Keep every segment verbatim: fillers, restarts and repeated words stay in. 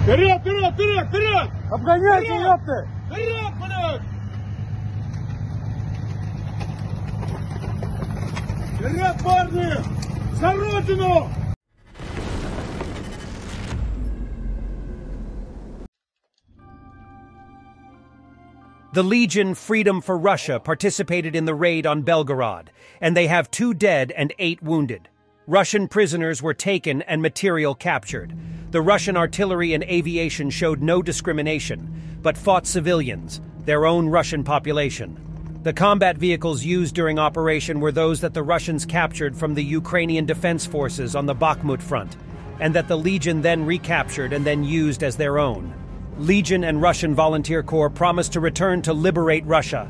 Вперед, вперед, вперед, вперед! Обгоняйте, ёпты! Вперед, вперед! Вперед, парни! За родину! The Legion Freedom for Russia participated in the raid on Belgorod, and they have two dead and eight wounded. Russian prisoners were taken and material captured. The Russian artillery and aviation showed no discrimination, but fought civilians, their own Russian population. The combat vehicles used during operation were those that the Russians captured from the Ukrainian defense forces on the Bakhmut front, and that the Legion then recaptured and then used as their own. Legion and Russian Volunteer Corps promised to return to liberate Russia.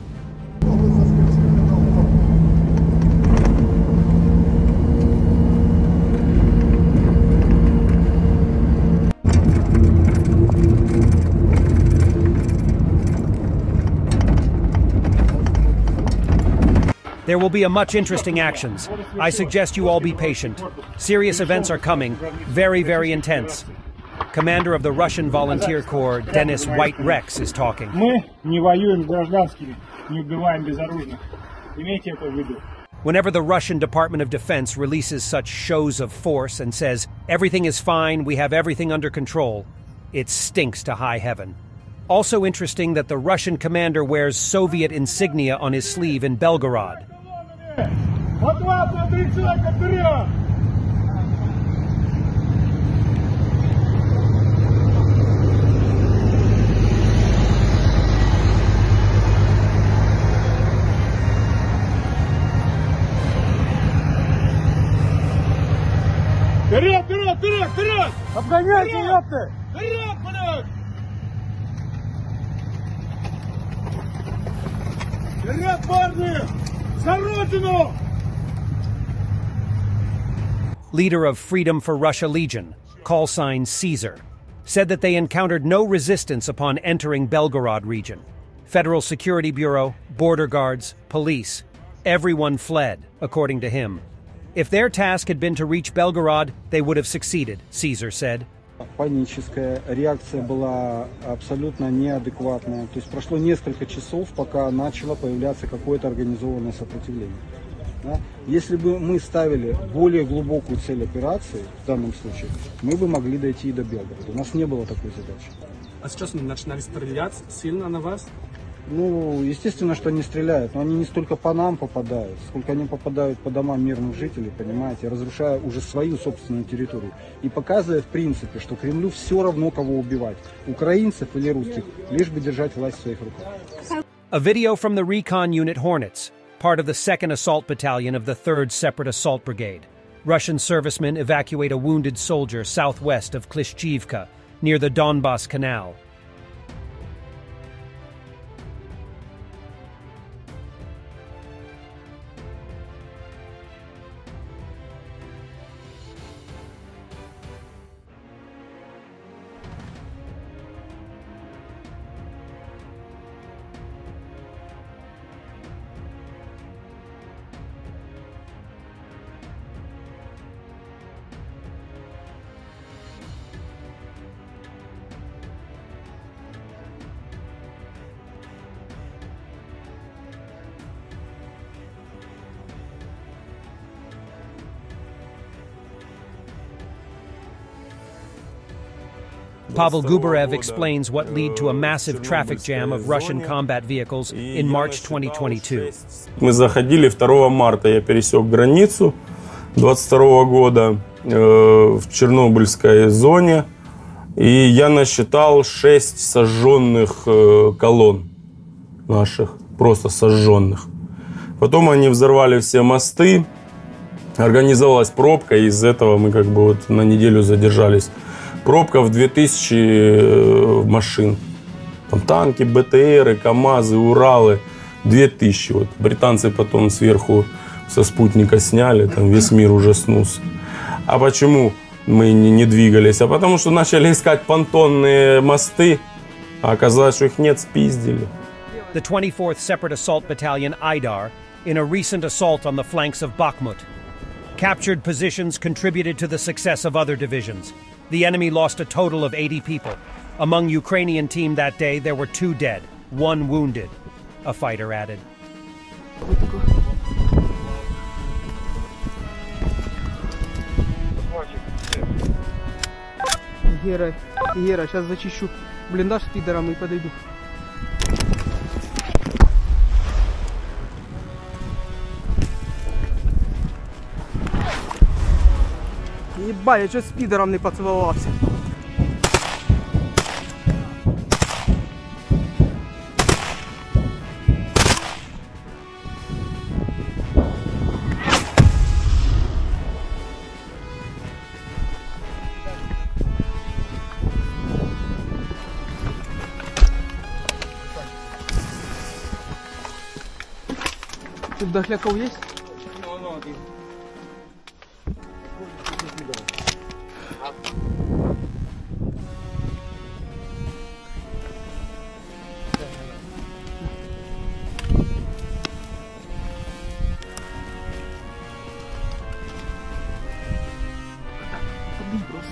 There will be a much interesting actions. I suggest you all be patient. Serious events are coming, very, very intense. Commander of the Russian Volunteer Corps, Denis White Rex, is talking. Whenever the Russian Department of Defense releases such shows of force and says, everything is fine, we have everything under control, it stinks to high heaven. Also interesting that the Russian commander wears Soviet insignia on his sleeve in Belgorod. Вперед, вперед, вперед, вперед! Обгоняйте, ёпты! Вперед, вперед! Вперед, парни! За родину! Leader of Freedom for Russia Legion, call sign Caesar, said that they encountered no resistance upon entering Belgorod region. Federal Security Bureau, border guards, police, everyone fled, according to him. If their task had been to reach Belgorod, they would have succeeded, Caesar said. Паническая реакция была абсолютно неадекватная. То есть прошло несколько часов, пока начало появляться какое-то организованное сопротивление. Да? Если бы мы ставили более глубокую цель операции, в данном случае, мы бы могли дойти и до Белгорода. У нас не было такой задачи. А сейчас они начинали стрелять сильно на вас? Ну, естественно, что они стреляют, но они не столько по нам попадают, сколько они попадают по домам мирных жителей, понимаете, разрушая уже свою собственную территорию. И показывая, в принципе, что Кремлю все равно, кого убивать, украинцев или русских, лишь бы держать власть в своих руках. A video from the recon unit Hornets, part of the second Assault Battalion of the third Separate Assault Brigade. Russian servicemen evacuate a wounded soldier southwest of Klishchivka, near the Donbas Canal. Pavel Gubarev explains what led to a massive traffic jam of Russian combat vehicles in March twenty twenty-two. Мы заходили второго марта, я пересек границу двадцать второго года э, в Чернобыльской зоне, и я насчитал шесть сожженных э, колонн наших, просто сожженных. Потом они взорвали все мосты, организовалась пробка, и из-за этого мы как бы вот на неделю задержались. Пробка в две тысячи машин. Там танки, БТРы, КАМАЗы, Уралы. две тысячи. Вот. Британцы потом сверху со спутника сняли, там весь мир ужаснулся. А почему мы не, не двигались? А потому что начали искать понтонные мосты, а оказалось, что их нет, спиздили. The twenty-fourth Separate Assault Battalion, Aidar, in a recent assault on the flanks of Bakhmut. Captured positions contributed to the success of other divisions. The enemy lost a total of eighty people. Among Ukrainian team that day, there were two dead, one wounded, a fighter added. Гера, Гера, сейчас зачищу блиндаж с пидором и подойду. Ебать, я чуть с пидором не поцеловался. Тут дохляков есть? Один просто.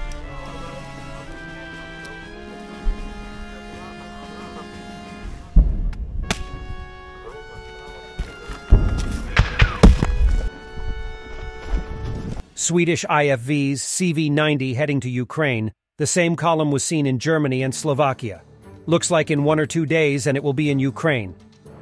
Swedish I F V's C V ninety heading to Ukraine. The same column was seen in Germany and Slovakia. Looks like in one or two days and it will be in Ukraine.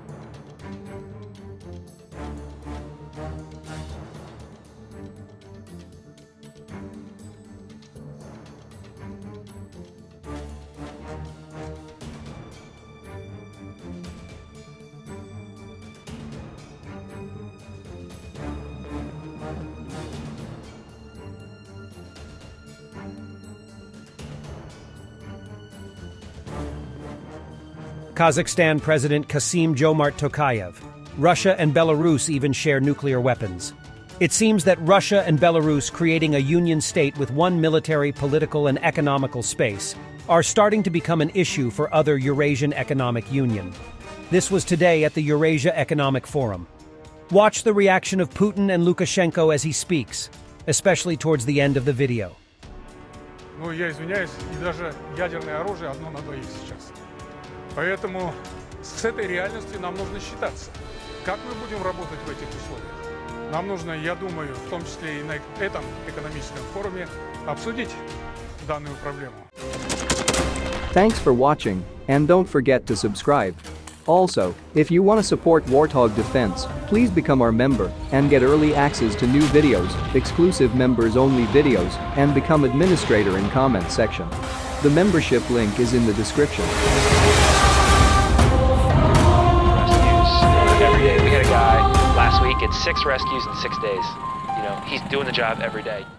Kazakhstan President Kassym-Jomart Tokayev. Russia and Belarus even share nuclear weapons. It seems that Russia and Belarus, creating a union state with one military, political, and economical space, are starting to become an issue for other Eurasian Economic Union. This was today at the Eurasia Economic Forum. Watch the reaction of Putin and Lukashenko as he speaks, especially towards the end of the video. Ну, я извиняюсь, и даже ядерное оружие одно на двоих сейчас. Поэтому с этой реальностью нам нужно считаться. Как мы будем работать в этих условиях? Нам нужно, я думаю, в том числе и на этом экономическом форуме обсудить данную проблему. Thanks for watching, and don't forget to subscribe. Also, if you want to support Warthog Defense, please become our member and get early access to new videos, exclusive members-only videos, and become administrator in comment section. The membership link is in the description. Every day. We had a guy last week, it's six rescues in six days. You know, he's doing the job every day.